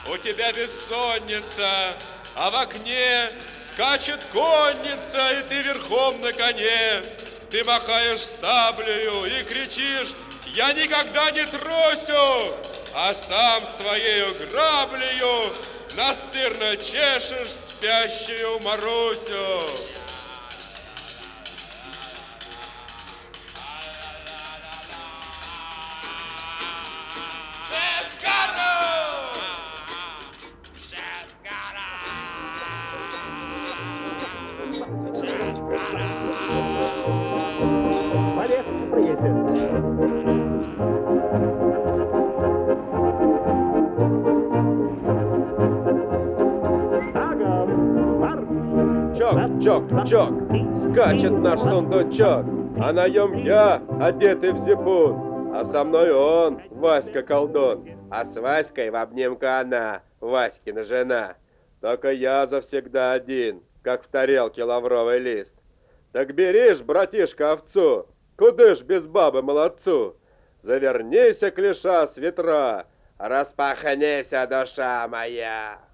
у тебя бессонница, а в окне скачет конница, и ты верхом на коне. Ты махаешь саблею и кричишь: я никогда не трусю, а сам своею граблею настырно чешешь спящую Марусю. Чок, чок, чок, скачет наш сундучок, а на нем я, одетый в зипун, а со мной он, Васька колдун, а с Васькой в обнимку она, Васькина жена. Только я завсегда один, как в тарелке лавровый лист. Так беришь, братишка, овцу, куды ж без бабы молодцу? Завернися, клеша, с ветра, распахнися, душа моя.